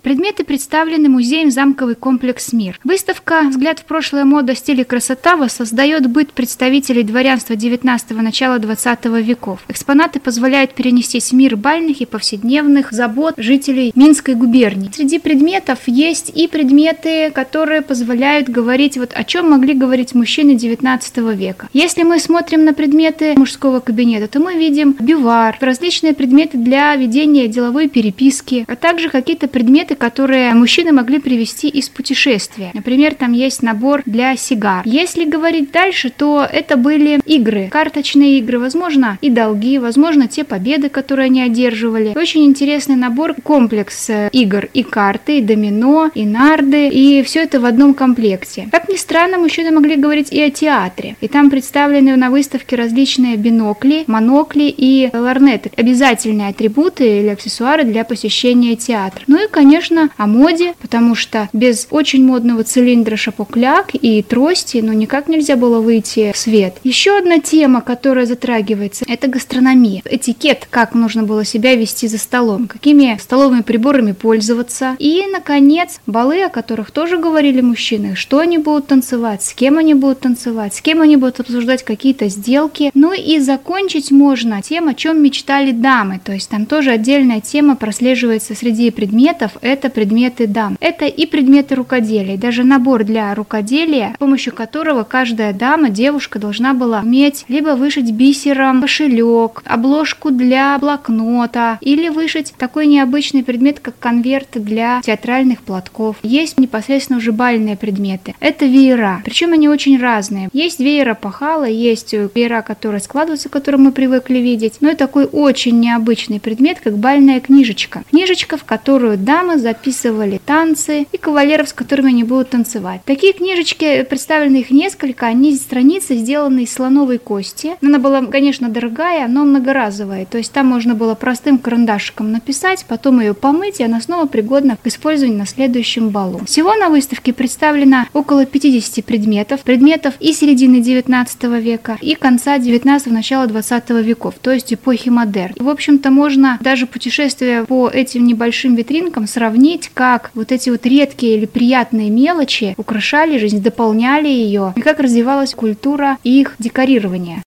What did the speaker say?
Предметы представлены музеем «Замковый комплекс «Мир». Выставка «Взгляд в прошлое. Мода, стиль и красота» воссоздает быт представителей дворянства XIX – начала XX веков. Экспонаты позволяют перенестись в мир бальных и повседневных забот жителей Минской губернии. Среди предметов есть и предметы, которые позволяют говорить о чем могли говорить мужчины XIX века. Если мы смотрим на предметы мужского кабинета, то мы видим бювар, различные предметы для ведения деловой переписки, а также какие-то предметы, которые мужчины могли привезти из путешествия. Например, там есть набор для сигар. Если говорить дальше, то это были игры, карточные игры, возможно, и долги, возможно, те победы, которые они одерживали. Очень интересный набор, комплекс игр, и карты, и домино, и нарды, и все это в одном комплекте. Как ни странно, мужчины могли говорить и о театре. И там представлены на выставке различные бинокли, монокли и лорнеты. Обязательные атрибуты или аксессуары для посещения театра. Ну и, конечно, о моде, потому что без очень модного цилиндра шапокляк и трости, никак нельзя было выйти в свет. Еще одна тема, которая затрагивается, это гастрономия. Этикет, как нужно было себя вести за столом, какими столовыми приборами пользоваться. И, наконец, балы, о которых тоже говорили мужчины, что они будут танцевать, с кем они будут танцевать, с кем они будут обсуждать какие-то сделки. Ну и закончить можно тем, о чем мечтали дамы. То есть там тоже отдельная тема прослеживается среди предметов, это предметы дам. Это и предметы рукоделия, даже набор для рукоделия, с помощью которого каждая дама, девушка должна была уметь либо вышить бисером кошелек, обложку для блокнота, или вышить такой необычный предмет, как конверт для театральных платков. Есть непосредственно уже бальные предметы. Это веера, причем они очень разные. Есть веера пахала, есть веера, которые складываются, которые мы привыкли видеть, но и такой очень необычный предмет, как бальная книжечка. Книжечка, в которую дамы записывали танцы и кавалеров, с которыми они будут танцевать. Такие книжечки, представлены их несколько, они страницы сделаны из слоновой кости. Она была, конечно, дорогая, но многоразовая, то есть там можно было простым карандашиком написать, потом ее помыть, и она снова пригодна к использованию на следующем балу. Всего на выставке представлено около 50 предметов и середины 19 века, и конца 19-го, начала 20 веков, то есть эпохи модерн. В общем-то, можно даже путешествуя по этим небольшим витринкам сравнить, как эти редкие или приятные мелочи украшали жизнь, дополняли ее, и как развивалась культура их декорирования.